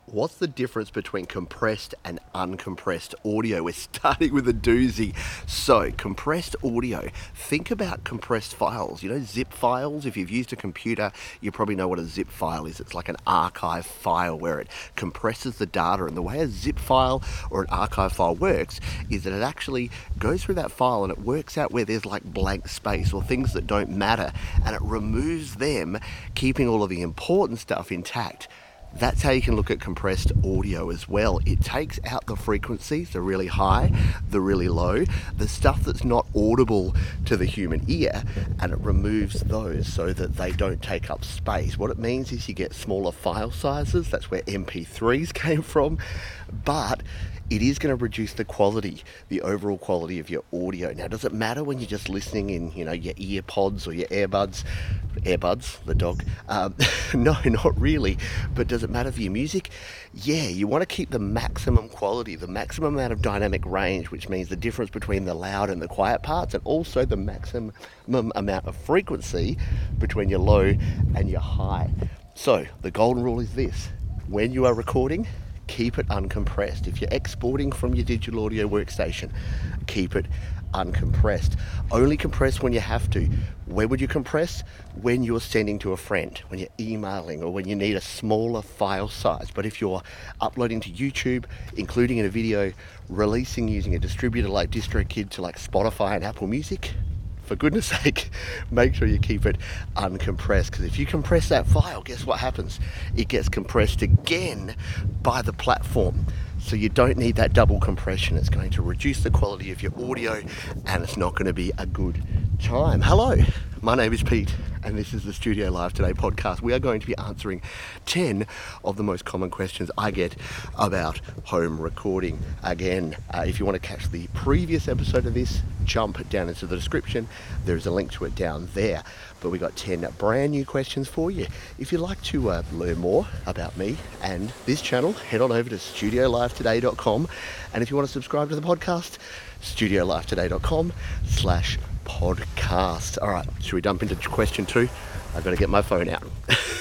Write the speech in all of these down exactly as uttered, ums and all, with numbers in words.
What's the difference between compressed and uncompressed audio? We're starting with a doozy. So, compressed audio. Think about compressed files. You know, zip files? If you've used a computer, you probably know what a zip file is. It's like an archive file where it compresses the data. And the way a zip file or an archive file works is that it actually goes through that file and it works out where there's like blank space or things that don't matter, and it removes them, keeping all of the important stuff intact. That's how you can look at compressed audio as well. It takes out the frequencies, the really high, the really low, the stuff that's not audible to the human ear, and it removes those so that they don't take up space. What it means is you get smaller file sizes. That's where M P threes came from. But it is going to reduce the quality, the overall quality of your audio. Now, does it matter when you're just listening in, you know, your ear pods or your earbuds? Earbuds, the dog. Um, no, not really. But does it matter for your music? Yeah, you want to keep the maximum quality, the maximum amount of dynamic range, which means the difference between the loud and the quiet parts, and also the maximum amount of frequency between your low and your high. So, the golden rule is this: when you are recording, keep it uncompressed. If you're exporting from your digital audio workstation, keep it uncompressed. Only compress when you have to. Where would you compress? When you're sending to a friend, when you're emailing, or when you need a smaller file size. But if you're uploading to YouTube, including in a video, releasing using a distributor like DistroKid to like Spotify and Apple Music, for goodness sake, make sure you keep it uncompressed, because if you compress that file, guess what happens? It gets compressed again by the platform. So you don't need that double compression. It's going to reduce the quality of your audio, and it's not going to be a good time. Hello, my name is Pete, and this is the Studio Live Today podcast. We are going to be answering ten of the most common questions I get about home recording. Again, uh, if you want to catch the previous episode of this, jump down into the description. There's a link to it down there. But we got ten brand new questions for you. If you'd like to uh, learn more about me and this channel, head on over to studio live today dot com. And if you want to subscribe to the podcast, studio live today dot com slash podcast. All right, should we jump into question two? I've got to get my phone out.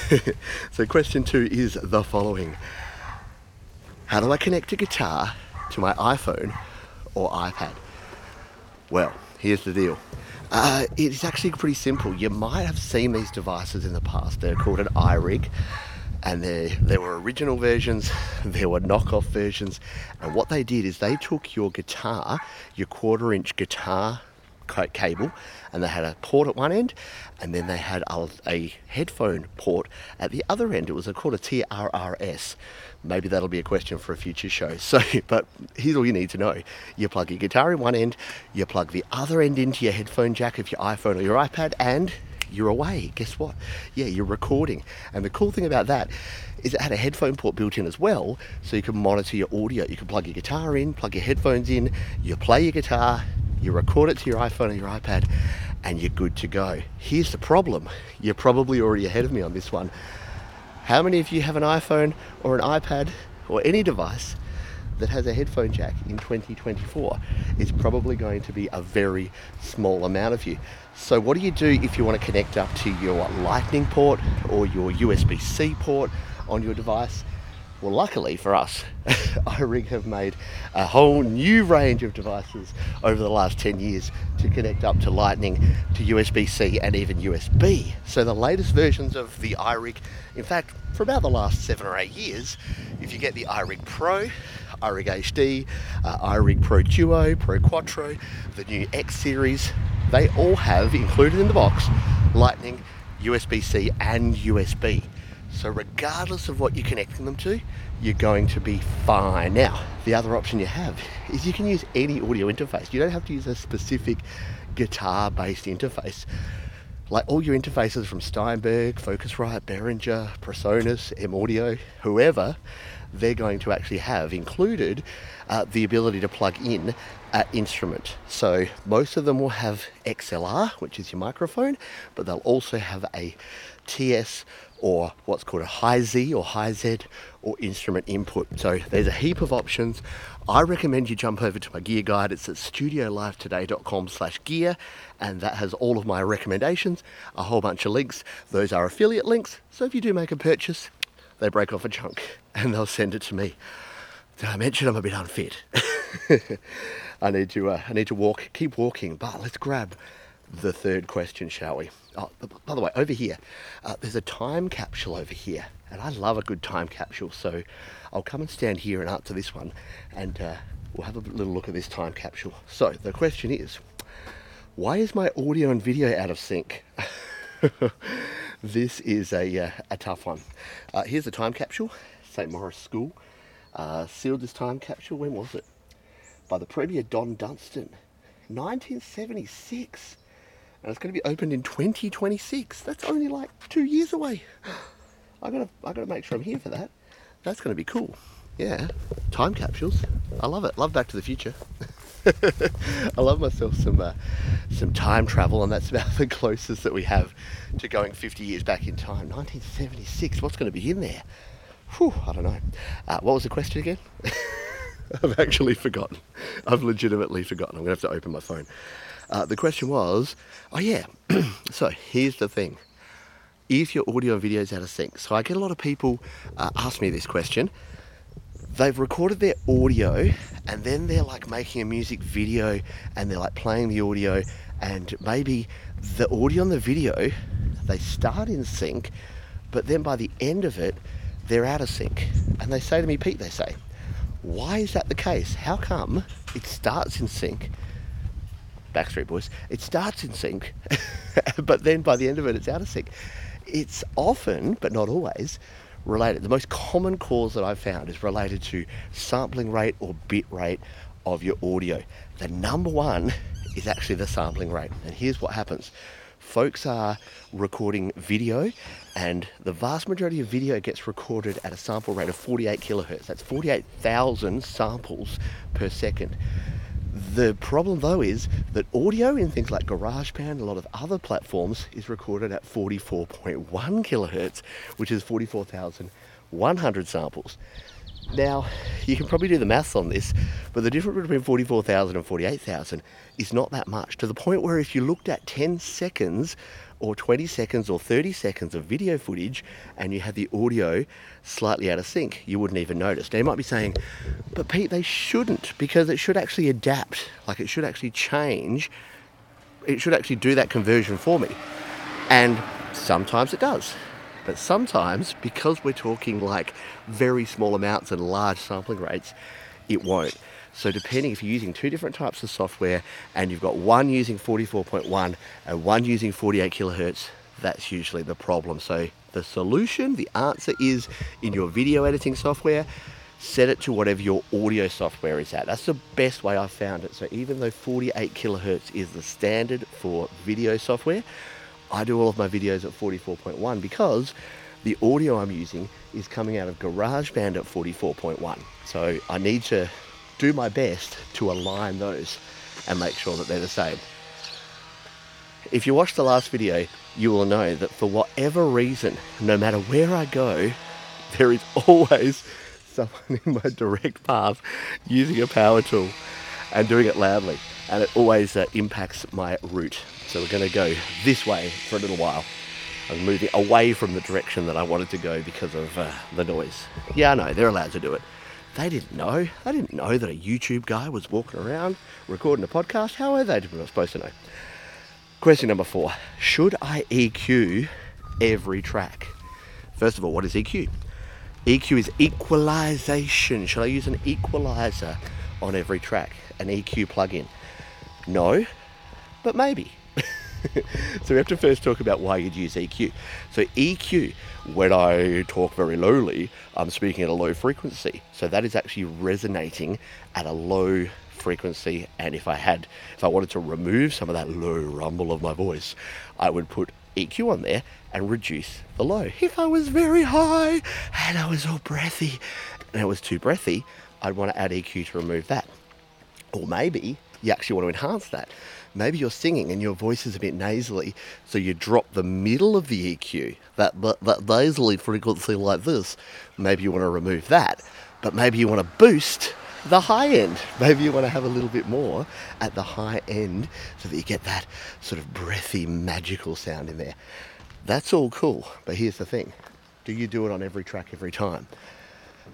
So question two is the following: how do I connect a guitar to my iPhone or iPad? Well, here's the deal. Uh, it's actually pretty simple. You might have seen these devices in the past. They're called an iRig, and there were original versions, there were knockoff versions, and what they did is they took your guitar, your quarter inch guitar cable, and they had a port at one end, and then they had a, a headphone port at the other end. It was called a T R R S. Maybe that'll be a question for a future show. So, but here's all you need to know. You plug your guitar in one end, you plug the other end into your headphone jack of your iPhone or your iPad, and you're away. Guess what? Yeah, you're recording. And the cool thing about that is it had a headphone port built in as well, so you can monitor your audio. You can plug your guitar in, plug your headphones in, you play your guitar, you record it to your iPhone or your iPad, and you're good to go. Here's the problem. You're probably already ahead of me on this one. How many of you have an iPhone or an iPad or any device that has a headphone jack in twenty twenty-four? It's probably going to be a very small amount of you. So what do you do if you want to connect up to your Lightning port or your U S B C port on your device? Well, luckily for us, iRig have made a whole new range of devices over the last ten years to connect up to Lightning, to U S B C, and even U S B. So the latest versions of the iRig, in fact, for about the last seven or eight years, if you get the iRig Pro, iRig H D, uh, iRig Pro Duo, Pro Quattro, the new X series, they all have, included in the box, Lightning, U S B C, and U S B. So regardless of what you're connecting them to, you're going to be fine. Now, the other option you have is you can use any audio interface. You don't have to use a specific guitar-based interface. Like all your interfaces from Steinberg, Focusrite, Behringer, Presonus, M-Audio, whoever, they're going to actually have included uh, the ability to plug in an instrument. So most of them will have X L R, which is your microphone, but they'll also have a T S or what's called a high Z or high Z or instrument input. So there's a heap of options. I recommend you jump over to my gear guide. It's at studio live today dot com slash gear, and that has all of my recommendations, a whole bunch of links. Those are affiliate links, so if you do make a purchase, they break off a chunk. and they'll send it to me. Did I mention I'm a bit unfit? I need to uh, I need to walk, keep walking, but let's grab the third question, shall we? Oh, by the way, over here, uh, there's a time capsule over here, and I love a good time capsule, so I'll come and stand here and answer this one, and uh, we'll have a little look at this time capsule. So the question is, why is my audio and video out of sync? This is a, uh, a tough one. Uh, here's the time capsule, Saint Maurice School. Uh, sealed this time capsule, when was it? By the Premier Don Dunstan, nineteen seventy-six. And it's going to be opened in twenty twenty-six. That's only like two years away. I gotta, I gotta make sure I'm here for that. That's going to be cool. Yeah, time capsules. I love it. Love Back to the Future. I love myself some uh, some time travel, and that's about the closest that we have to going fifty years back in time. nineteen seventy-six. What's going to be in there? Whew, I don't know. Uh, what was the question again? I've actually forgotten. I've legitimately forgotten. I'm going to have to open my phone. Uh, the question was, oh yeah, so here's the thing. If your audio and video is out of sync, so I get a lot of people uh, ask me this question. They've recorded their audio and then they're like making a music video and they're like playing the audio, and maybe the audio and the video, they start in sync, but then by the end of it, they're out of sync. And they say to me, Pete, they say, why is that the case? How come it starts in sync? Backstreet Boys. It starts in sync, but then by the end of it, it's out of sync. It's often, but not always, related. The most common cause that I've found is related to sampling rate or bit rate of your audio. The number one is actually the sampling rate. And here's what happens. Folks are recording video, and the vast majority of video gets recorded at a sample rate of forty-eight kilohertz. That's forty-eight thousand samples per second. The problem though is that audio in things like GarageBand, a lot of other platforms, is recorded at forty-four point one kilohertz, which is forty-four thousand one hundred samples. Now, you can probably do the maths on this, but the difference between forty-four thousand and forty-eight thousand is not that much, to the point where if you looked at ten seconds or twenty seconds or thirty seconds of video footage and you had the audio slightly out of sync, you wouldn't even notice. Now you might be saying, but Pete, they shouldn't, because it should actually adapt, like it should actually change, it should actually do that conversion for me. And sometimes it does. But sometimes, because we're talking like very small amounts and large sampling rates, it won't. So depending, if you're using two different types of software and you've got one using forty-four point one and one using forty-eight kilohertz, that's usually the problem. So the solution, the answer is, in your video editing software, set it to whatever your audio software is at. That's the best way I've found it. So even though forty-eight kilohertz is the standard for video software, I do all of my videos at forty-four point one because the audio I'm using is coming out of GarageBand at forty-four point one. So I need to do my best to align those and make sure that they're the same. If you watch the last video, you will know that for whatever reason, no matter where I go, there is always someone in my direct path using a power tool and doing it loudly, and it always uh, impacts my route. So we're going to go this way for a little while. I'm moving away from the direction that I wanted to go because of uh, the noise. Yeah, I know, they're allowed to do it. They didn't know. They didn't know that a YouTube guy was walking around recording a podcast. How are they supposed to know? Question number four. Should I E Q every track? First of all, what is E Q? E Q is equalization. Should I use an equalizer on every track? An E Q plugin? No, but maybe. So we have to first talk about why you'd use E Q. So E Q, when I talk very lowly, I'm speaking at a low frequency. So that is actually resonating at a low frequency. And if I had, if I wanted to remove some of that low rumble of my voice, I would put E Q on there and reduce the low. If I was very high and I was all breathy and it was too breathy, I'd want to add E Q to remove that. Or maybe you actually want to enhance that. Maybe you're singing and your voice is a bit nasally, so you drop the middle of the E Q, that, that, that nasally frequency like this. Maybe you want to remove that, but maybe you want to boost the high end. Maybe you want to have a little bit more at the high end so that you get that sort of breathy, magical sound in there. That's all cool, but here's the thing. Do you do it on every track every time?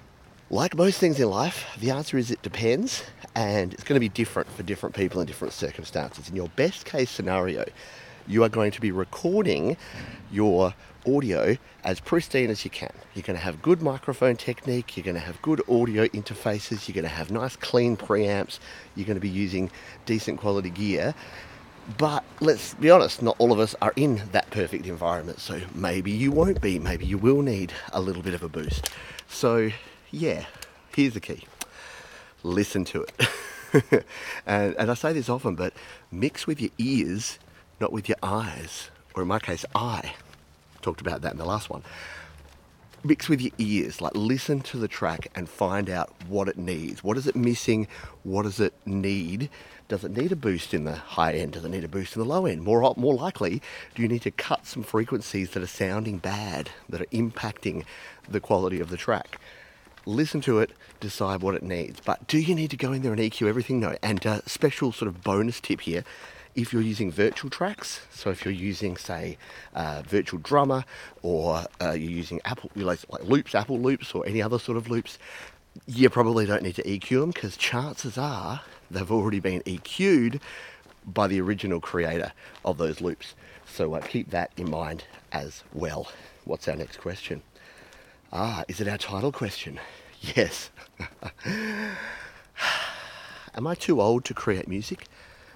Like most things in life, the answer is it depends, and it's going to be different for different people in different circumstances. In your best case scenario, you are going to be recording your audio as pristine as you can. You're going to have good microphone technique, you're going to have good audio interfaces, you're going to have nice clean preamps, you're going to be using decent quality gear. But let's be honest, not all of us are in that perfect environment, so maybe you won't be, maybe you will need a little bit of a boost. So yeah, here's the key. Listen to it. and, and I say this often, but mix with your ears, not with your eyes. Or in my case, I talked about that in the last one. Mix with your ears, like listen to the track and find out what it needs. What is it missing? What does it need? Does it need a boost in the high end? Does it need a boost in the low end? More, more likely, do you need to cut some frequencies that are sounding bad, that are impacting the quality of the track? Listen to it, decide what it needs. But do you need to go in there and E Q everything? No. And uh, special sort of bonus tip here, if you're using virtual tracks, so if you're using, say, uh, Virtual Drummer, or uh, you're using Apple, like loops, Apple loops, or any other sort of loops, you probably don't need to E Q them, because chances are they've already been E Q'd by the original creator of those loops. So uh, keep that in mind as well. What's our next question? Ah, is it our title question? Yes. Am I too old to create music?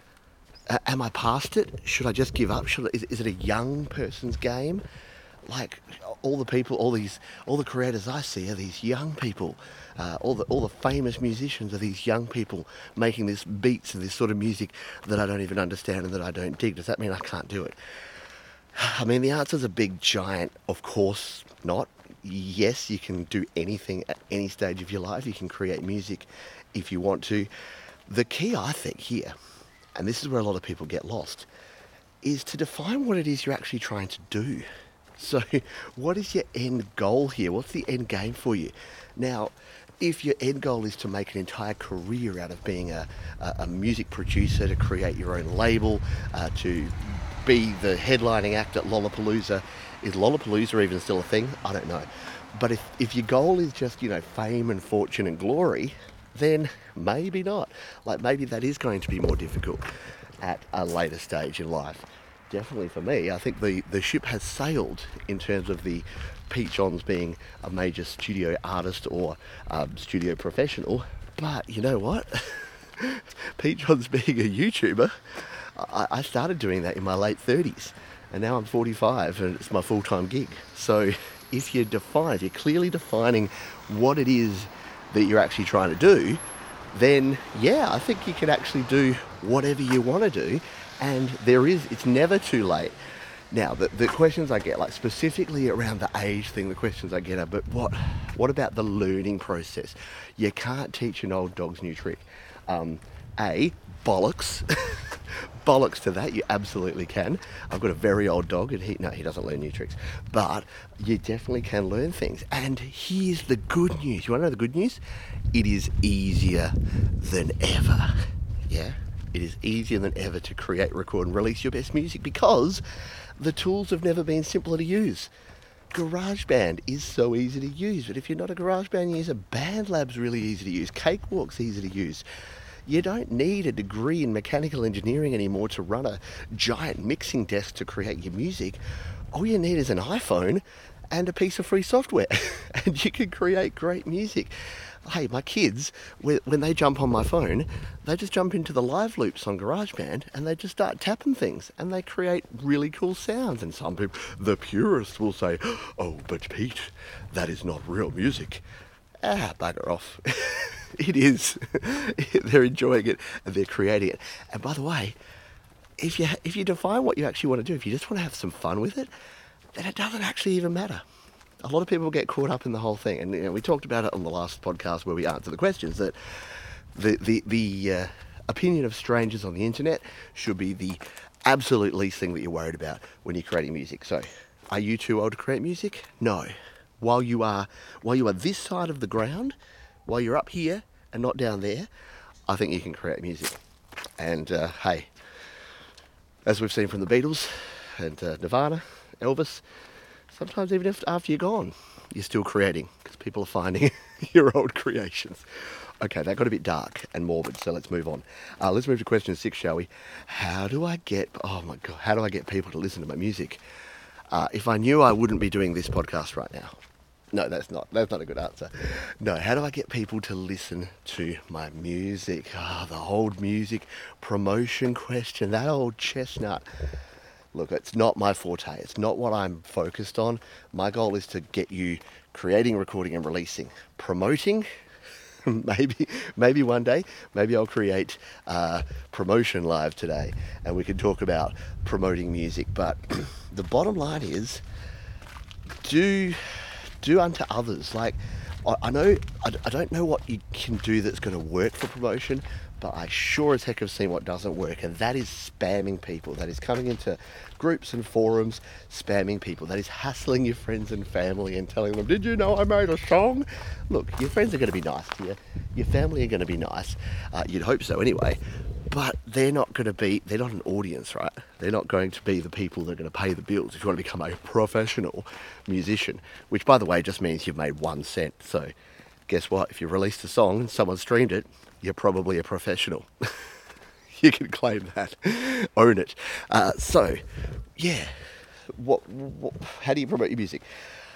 Uh, am I past it? Should I just give up? Should I, is, is it a young person's game? Like all the people, all these, all the creators I see are these young people. Uh, all the all the famous musicians are these young people making this beats and this sort of music that I don't even understand and that I don't dig. Does that mean I can't do it? I mean, the answer's a big giant. Of course not. Yes, you can do anything at any stage of your life. You can create music if you want to. The key, I think, here, and this is where a lot of people get lost, is to define what it is you're actually trying to do. So what is your end goal here? What's the end game for you? Now, if your end goal is to make an entire career out of being a, a, a music producer, to create your own label, uh, to be the headlining act at Lollapalooza, is Lollapalooza even still a thing? I don't know. But if, if your goal is just, you know, fame and fortune and glory, then maybe not. Like maybe that is going to be more difficult at a later stage in life. Definitely for me, I think the, the ship has sailed in terms of the Pete Johns being a major studio artist or um, studio professional. But you know what? Pete Johns being a YouTuber, I, I started doing that in my late thirties. And now I'm forty-five and it's my full-time gig. So if you define, if you're clearly defining what it is that you're actually trying to do, then yeah, I think you can actually do whatever you want to do. And there is, it's never too late. Now, the, the questions I get, like specifically around the age thing, the questions I get are, but what, what about the learning process? You can't teach an old dog's new trick. Um, A, bollocks. Bollocks to that, you absolutely can. I've got a very old dog and he, no, he doesn't learn new tricks. But you definitely can learn things. And here's the good news. You want to know the good news? It is easier than ever. Yeah? It is easier than ever to create, record and release your best music because the tools have never been simpler to use. GarageBand is so easy to use, but if you're not a GarageBand user, BandLab's really easy to use, Cakewalk's easy to use. You don't need a degree in mechanical engineering anymore to run a giant mixing desk to create your music. All you need is an iPhone and a piece of free software, and you can create great music. Hey, my kids, when they jump on my phone, they just jump into the live loops on GarageBand and they just start tapping things and they create really cool sounds. And some people, the purists, will say, oh, but Pete, that is not real music. Ah, bugger off. It is. They're enjoying it and they're creating it. And by the way, if you, if you define what you actually want to do, if you just want to have some fun with it, then it doesn't actually even matter. A lot of people get caught up in the whole thing, and you know, we talked about it on the last podcast where we answered the questions, that the the, the uh, opinion of strangers on the internet should be the absolute least thing that you're worried about when you're creating music. So, are you too old to create music? No. While you are while you are this side of the ground, while you're up here and not down there, I think you can create music. And uh, hey, as we've seen from the Beatles and uh, Nirvana, Elvis, sometimes even if, after you're gone, you're still creating because people are finding your old creations. Okay, that got a bit dark and morbid, so let's move on. Uh, let's move to question six, shall we? How do I get, oh my God, how do I get people to listen to my music? Uh, if I knew I wouldn't be doing this podcast right now. No, that's not, that's not a good answer. No, how do I get people to listen to my music? Ah, oh, the old music promotion question, that old chestnut. Look, it's not my forte. It's not what I'm focused on. My goal is to get you creating, recording, and releasing. Promoting, maybe, maybe one day, maybe I'll create uh, promotion live today, and we can talk about promoting music. But the bottom line is, do do unto others. Like, I, I know, I, I don't know what you can do that's going to work for promotion, but I sure as heck have seen what doesn't work, and that is spamming people. That is coming into groups and forums, spamming people. That is hassling your friends and family and telling them, did you know I made a song? Look, your friends are going to be nice to you. Your family are going to be nice. Uh, you'd hope so anyway. But they're not going to be, they're not an audience, right? They're not going to be the people that are going to pay the bills if you want to become a professional musician, which, by the way, just means you've made one cent. So guess what? If you released a song and someone streamed it, you're probably a professional. You can claim that. Own it. Uh, so, yeah. What, what? How do you promote your music?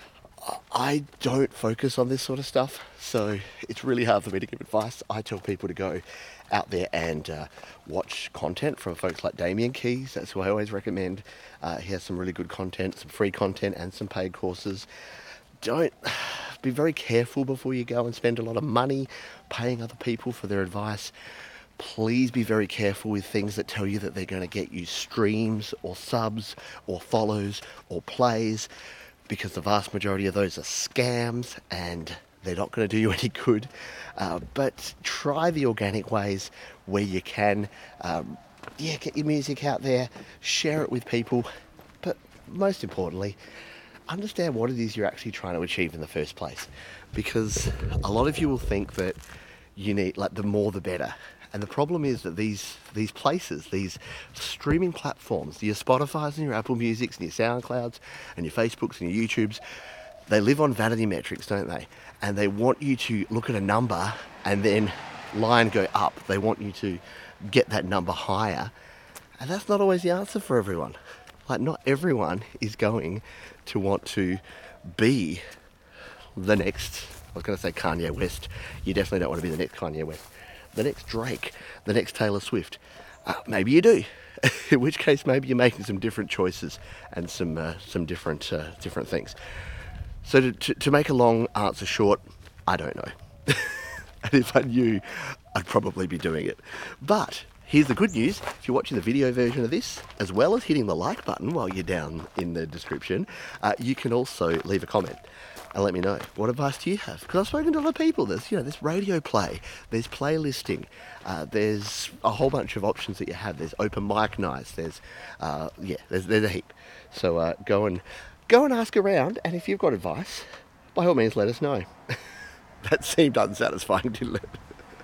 I don't focus on this sort of stuff, so it's really hard for me to give advice. I tell people to go out there and uh, watch content from folks like Damien Keys. That's who I always recommend. Uh, he has some really good content, some free content and some paid courses. Don't be very careful before you go and spend a lot of money paying other people for their advice. Please be very careful with things that tell you that they're going to get you streams or subs or follows or plays, because the vast majority of those are scams and they're not going to do you any good. Uh, but try the organic ways where you can. Um, yeah, get your music out there, share it with people, but most importantly, understand what it is you're actually trying to achieve in the first place. Because a lot of you will think that you need, like, the more the better. And the problem is that these these places, these streaming platforms, your Spotifys and your Apple Musics and your SoundClouds and your Facebooks and your YouTubes, they live on vanity metrics, don't they? And they want you to look at a number and then line go up. They want you to get that number higher. And that's not always the answer for everyone. Like, not everyone is going to want to be the next, I was going to say Kanye West. You definitely don't want to be the next Kanye West. The next Drake, the next Taylor Swift. Uh, maybe you do. In which case, maybe you're making some different choices and some uh, some different uh, different things. So to, to, to make a long answer short, I don't know. And if I knew, I'd probably be doing it. But here's the good news. If you're watching the video version of this, as well as hitting the like button while you're down in the description, uh, you can also leave a comment and let me know, what advice do you have? Because I've spoken to other people. There's, you know, there's radio play, there's playlisting, uh, there's a whole bunch of options that you have. There's open mic nights. There's, uh, yeah, there's there's a heap. So uh, go and go and ask around. And if you've got advice, by all means, let us know. That seemed unsatisfying, didn't it?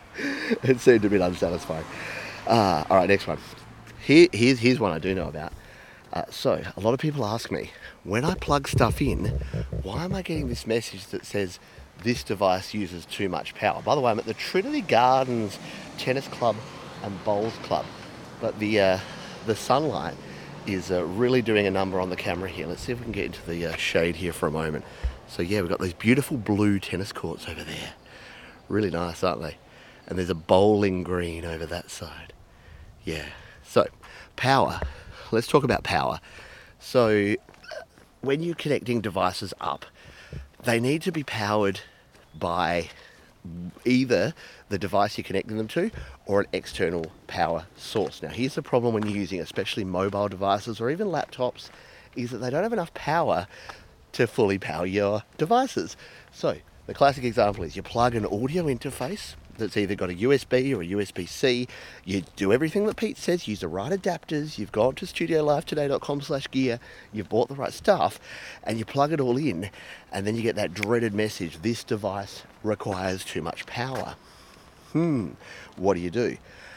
It seemed a bit unsatisfying. Uh, all right, next one. Here, here's here's one I do know about. Uh, so, a lot of people ask me, when I plug stuff in, why am I getting this message that says this device uses too much power? By the way, I'm at the Trinity Gardens Tennis Club and Bowls Club, but the uh, the sunlight is uh, really doing a number on the camera here. Let's see if we can get into the uh, shade here for a moment. So yeah, we've got these beautiful blue tennis courts over there. Really nice, aren't they? And there's a bowling green over that side. Yeah. So, power. Let's talk about power. So, when you're connecting devices up, they need to be powered by either the device you're connecting them to or an external power source. Now, here's the problem when you're using especially mobile devices or even laptops, is that they don't have enough power to fully power your devices. So, the classic example is you plug an audio interface that's either got a U S B or a U S B C. You do everything that Pete says, use the right adapters, you've gone to studio live today dot com slash gear, you've bought the right stuff, and you plug it all in, and then you get that dreaded message, this device requires too much power. Hmm, what do you do?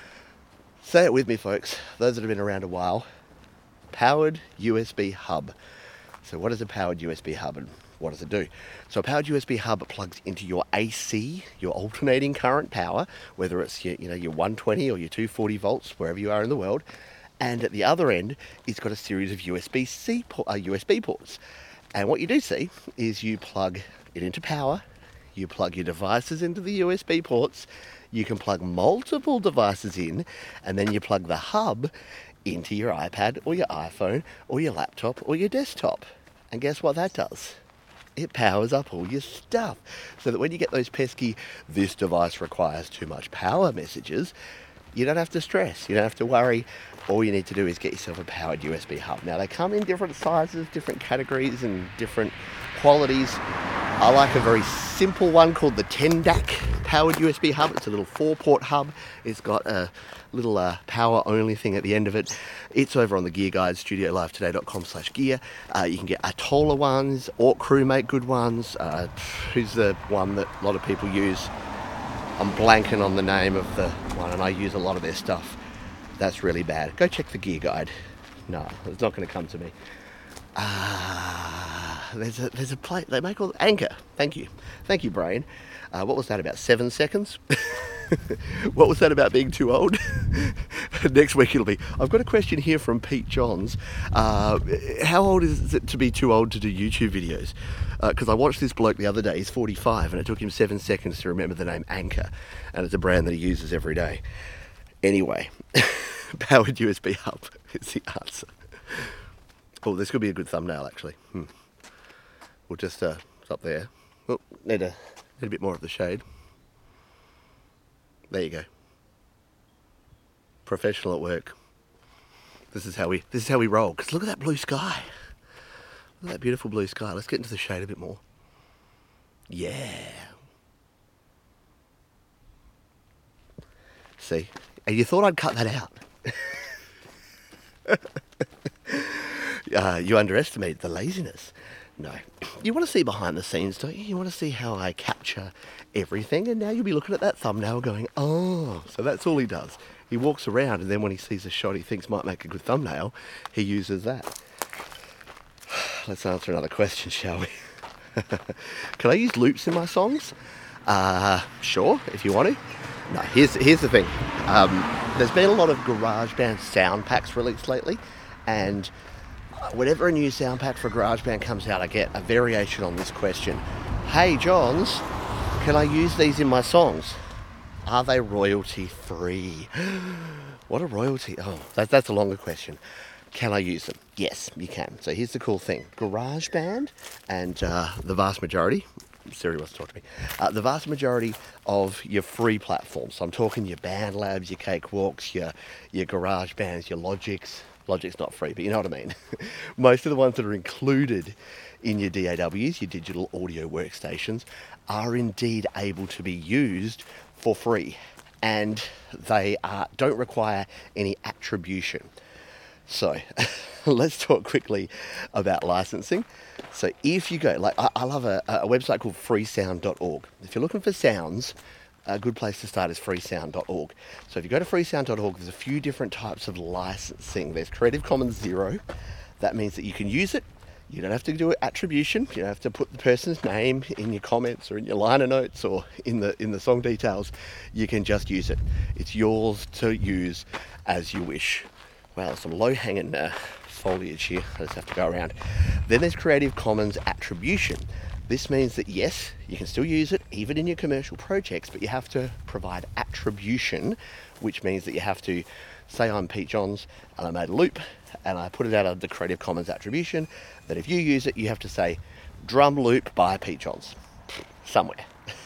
Say it with me, folks, those that have been around a while. Powered U S B hub. So what is a powered U S B hub? And what does it do? So a powered U S B hub plugs into your A C, your alternating current power, whether it's your, you know, your one twenty or your two forty volts, wherever you are in the world. And at the other end, it's got a series of U S B-C uh, U S B ports. And what you do see is you plug it into power, you plug your devices into the U S B ports, you can plug multiple devices in, and then you plug the hub into your iPad or your iPhone or your laptop or your desktop. And guess what that does? It powers up all your stuff. So that when you get those pesky, this device requires too much power messages, you don't have to stress, you don't have to worry. All you need to do is get yourself a powered U S B hub. Now they come in different sizes, different categories and different qualities. I like a very simple one called the ten D A C powered U S B hub. It's a little four port hub. It's got a little uh, power only thing at the end of it. It's over on the Gear Guide, studio live today dot com slash gear. Uh, you can get Atola ones, Orc Crew make good ones. Uh, who's the one that a lot of people use? I'm blanking on the name of the one, and I use a lot of their stuff. That's really bad. Go check the Gear Guide. No, it's not going to come to me. Ah, uh, there's a there's a plate they make all Anchor. Thank you, thank you, brain. Uh, what was that about? Seven seconds. What was that about being too old? Next week it'll be. I've got a question here from Pete Johns. Uh, how old is it to be too old to do YouTube videos? Because uh, I watched this bloke the other day. He's forty-five, and it took him seven seconds to remember the name Anchor, and it's a brand that he uses every day. Anyway, powered U S B hub is the answer. Oh, this could be a good thumbnail, actually. Hmm. We'll just uh, stop there. Oh, need a need a bit more of the shade. There you go. Professional at work. This is how we this is how we roll. Because look at that blue sky. Look at that beautiful blue sky. Let's get into the shade a bit more. Yeah. See? And you thought I'd cut that out. uh, you underestimate the laziness. No. You want to see behind the scenes, don't you? You want to see how I capture everything, and now you'll be looking at that thumbnail going, oh, so that's all he does. He walks around, and then when he sees a shot he thinks might make a good thumbnail, he uses that. Let's answer another question, shall we? Can I use loops in my songs? Uh, sure, if you want to. No, here's, here's the thing. Um, there's been a lot of GarageBand sound packs released lately, and whenever a new sound pack for GarageBand comes out, I get a variation on this question. Hey, Johns, can I use these in my songs? Are they royalty free? What a royalty. Oh, that, that's a longer question. Can I use them? Yes, you can. So here's the cool thing. GarageBand and uh, the vast majority, Siri wants to talk to me, uh, the vast majority of your free platforms, so I'm talking your BandLabs, your Cakewalks, your, your GarageBands, your Logics. Logic's not free, but you know what I mean. Most of the ones that are included in your D A Ws, your digital audio workstations, are indeed able to be used for free, and they are, don't require any attribution. So let's talk quickly about licensing. So if you go, like I, I love a, a website called freesound dot org. If you're looking for sounds, a good place to start is freesound dot org. So if you go to freesound dot org, there's a few different types of licensing. There's Creative Commons Zero. That means that you can use it. You don't have to do attribution. You don't have to put the person's name in your comments or in your liner notes or in the in the song details. You can just use it. It's yours to use as you wish. Wow, some low-hanging uh, foliage here. I just have to go around. Then there's Creative Commons Attribution. This means that yes, you can still use it even in your commercial projects, but you have to provide attribution, which means that you have to say I'm Pete Johns and I made a loop and I put it out under Creative Commons Attribution, that if you use it, you have to say drum loop by Pete Johns somewhere.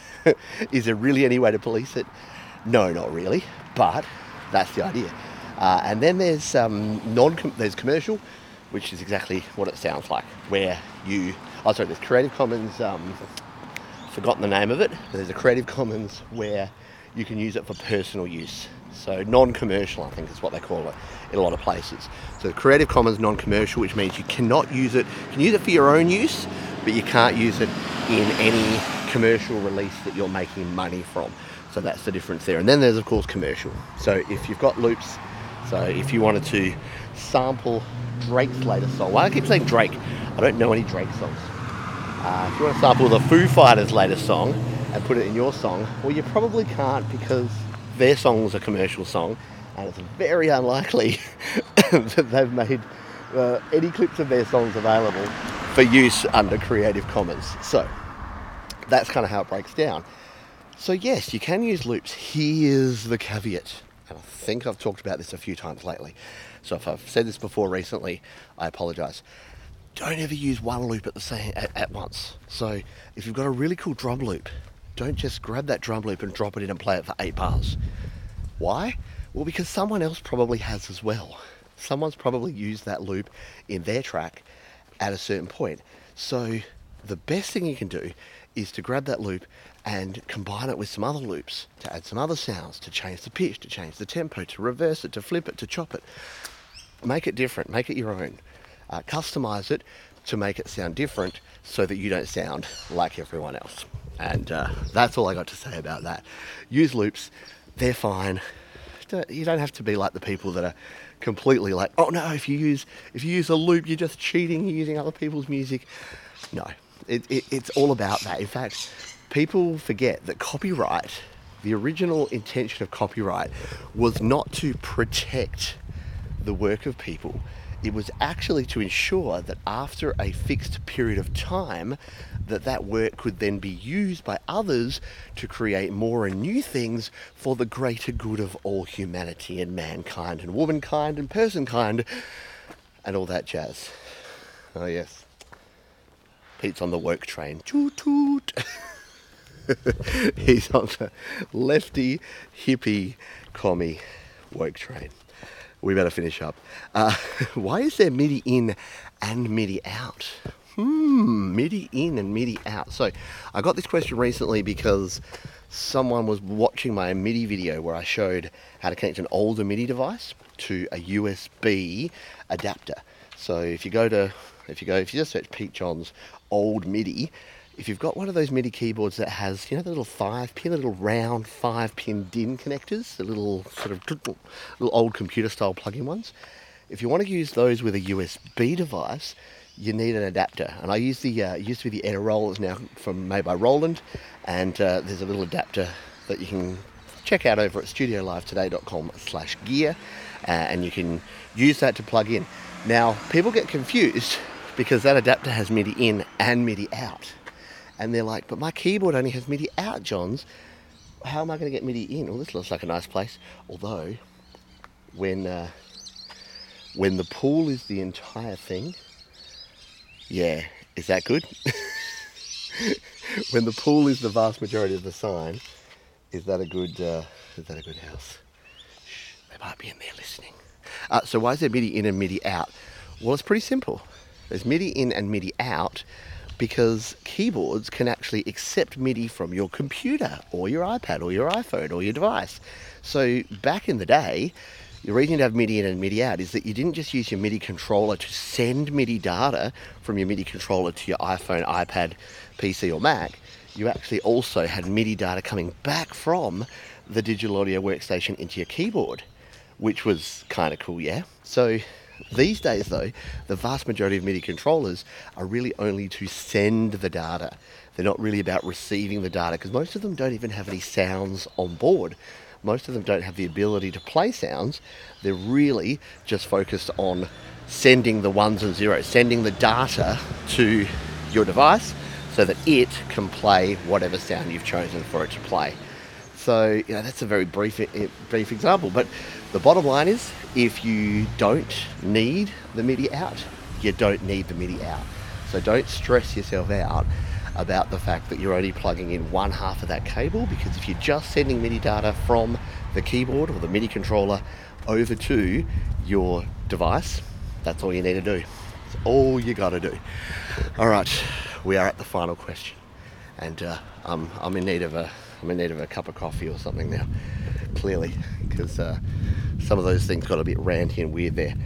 Is there really any way to police it? No, not really, but that's the idea. Uh, and then there's um, non there's commercial, which is exactly what it sounds like, where you, oh sorry, there's Creative Commons, um, forgotten the name of it, but there's a Creative Commons where you can use it for personal use. So non-commercial, I think is what they call it in a lot of places. So Creative Commons non-commercial, which means you cannot use it, you can use it for your own use, but you can't use it in any commercial release that you're making money from. So that's the difference there. And then there's of course commercial. So if you've got loops, so if you wanted to sample Drake's latest song, well, I keep saying Drake, I don't know any Drake songs. Uh, if you want to sample the Foo Fighters' latest song and put it in your song, well, you probably can't because their song's a commercial song, and it's very unlikely that they've made uh, any clips of their songs available for use under Creative Commons. So that's kind of how it breaks down. So yes, you can use loops. Here's the caveat, and I think I've talked about this a few times lately. So if I've said this before recently, I apologise. Don't ever use one loop at the same at, at once. So if you've got a really cool drum loop, don't just grab that drum loop and drop it in and play it for eight bars. Why? Well, because someone else probably has as well. Someone's probably used that loop in their track at a certain point. So the best thing you can do is to grab that loop and combine it with some other loops to add some other sounds, to change the pitch, to change the tempo, to reverse it, to flip it, to chop it. Make it different, make it your own. Uh, customize it to make it sound different so that you don't sound like everyone else. And uh, that's all I got to say about that. Use loops, they're fine. Don't, you don't have to be like the people that are completely like, oh no, if you use if you use a loop, you're just cheating, you're using other people's music. No, it, it, it's all about that. In fact, people forget that copyright, the original intention of copyright was not to protect the work of people. It was actually to ensure that after a fixed period of time, that that work could then be used by others to create more and new things for the greater good of all humanity and mankind and womankind and personkind and all that jazz. Oh yes. Pete's on the woke train. Toot toot. He's on the lefty, hippie, commie woke train. We better finish up. Uh, why is there MIDI in and MIDI out? Hmm, MIDI in and MIDI out. So I got this question recently because someone was watching my MIDI video where I showed how to connect an older MIDI device to a U S B adapter. So if you go to, if you go, if you just search Pete Johns old MIDI, if you've got one of those MIDI keyboards that has, you know, the little five pin, the little round five pin D I N connectors, the little sort of little old computer style plug-in ones. If you want to use those with a U S B device, you need an adapter. And I use the, uh, it used to be the Edirol, it's now from made by Roland. And uh, there's a little adapter that you can check out over at studio live today dot com slash gear. Uh, and you can use that to plug in. Now, people get confused because that adapter has MIDI in and MIDI out. And they're like, but my keyboard only has MIDI out, Johns. How am I going to get MIDI in? Well, this looks like a nice place. Although, when uh, when the pool is the entire thing, yeah, is that good? When the pool is the vast majority of the sign, is that a good uh, is that a good house? Shh, they might be in there listening. Uh, so why is there MIDI in and MIDI out? Well, it's pretty simple. There's MIDI in and MIDI out because keyboards can actually accept MIDI from your computer or your iPad or your iPhone or your device. So back in the day, the reason to have MIDI in and MIDI out is that you didn't just use your MIDI controller to send MIDI data from your MIDI controller to your iPhone, iPad, P C or Mac. You actually also had MIDI data coming back from the digital audio workstation into your keyboard, which was kind of cool, yeah? So these days though, the vast majority of MIDI controllers are really only to send the data. They're not really about receiving the data because most of them don't even have any sounds on board. Most of them don't have the ability to play sounds. They're really just focused on sending the ones and zeros, sending the data to your device so that it can play whatever sound you've chosen for it to play. So, you know, that's a very brief, brief example, but the bottom line is, if you don't need the MIDI out, you don't need the MIDI out. So don't stress yourself out about the fact that you're only plugging in one half of that cable, because if you're just sending MIDI data from the keyboard or the MIDI controller over to your device, that's all you need to do. That's all you gotta do. All right, we are at the final question, and uh, I'm, I'm in need of a I'm in need of a cup of coffee or something now, clearly, because uh, some of those things got a bit ranty and weird there.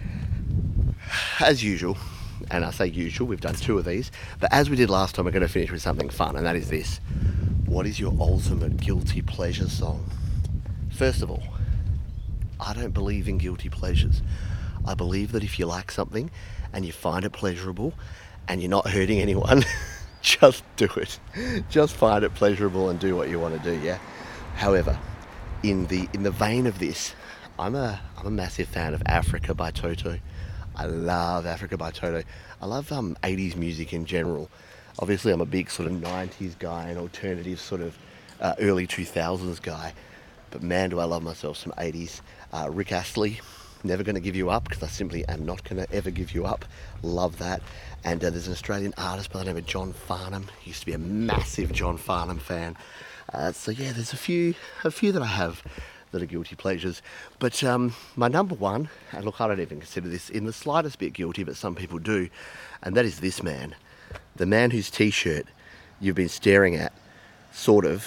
As usual, and I say usual, we've done two of these, but as we did last time, we're going to finish with something fun, and that is this. What is your ultimate guilty pleasure song? First of all, I don't believe in guilty pleasures. I believe that if you like something and you find it pleasurable and you're not hurting anyone, just do it. Just find it pleasurable and do what you want to do, yeah? However, in the in the vein of this, I'm a I'm a massive fan of Africa by Toto. I love Africa by Toto. I love um, eighties music in general. Obviously, I'm a big sort of nineties guy and alternative sort of uh, early two thousands guy. But man, do I love myself some eighties. Uh, Rick Astley, Never Gonna Give You Up, because I simply am not gonna ever give you up. Love that. And uh, there's an Australian artist by the name of John Farnham. He used to be a massive John Farnham fan. Uh, so yeah, there's a few, a few that I have that are guilty pleasures. But um, my number one, and look, I don't even consider this in the slightest bit guilty, but some people do, and that is this man. The man whose t-shirt you've been staring at, sort of,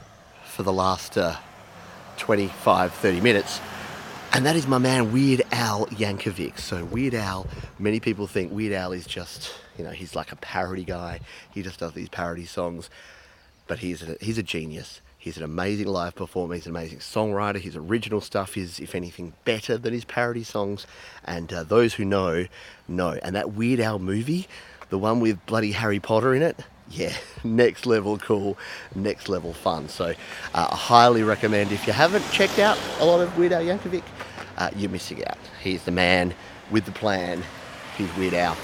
for the last uh, twenty-five, thirty minutes. And that is my man, Weird Al Yankovic. So Weird Al, many people think Weird Al is just, you know, he's like a parody guy. He just does these parody songs. But he's a, he's a genius. He's an amazing live performer. He's an amazing songwriter. His original stuff is, if anything, better than his parody songs. And uh, those who know, know. And that Weird Al movie, the one with bloody Harry Potter in it, yeah, next level cool, next level fun. So uh, I highly recommend, if you haven't checked out a lot of Weird Al Yankovic, uh, you're missing out. He's the man with the plan. He's Weird Al.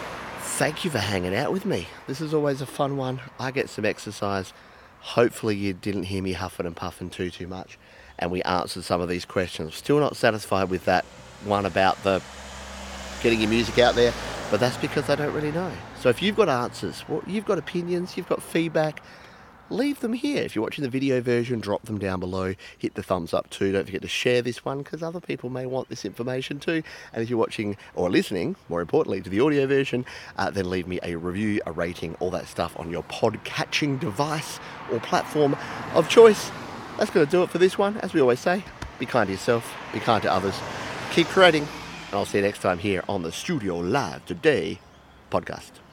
Thank you for hanging out with me. This is always a fun one. I get some exercise. Hopefully you didn't hear me huffing and puffing too, too much. And we answered some of these questions. Still not satisfied with that one about the getting your music out there, but that's because I don't really know. So if you've got answers, well, you've got opinions, you've got feedback, leave them here. If you're watching the video version, drop them down below. Hit the thumbs up too. Don't forget to share this one, because other people may want this information too. And if you're watching or listening, more importantly, to the audio version, uh, then leave me a review, a rating, all that stuff on your pod-catching device or platform of choice. That's going to do it for this one. As we always say, be kind to yourself, be kind to others, keep creating, and I'll see you next time here on the Studio Live Today podcast.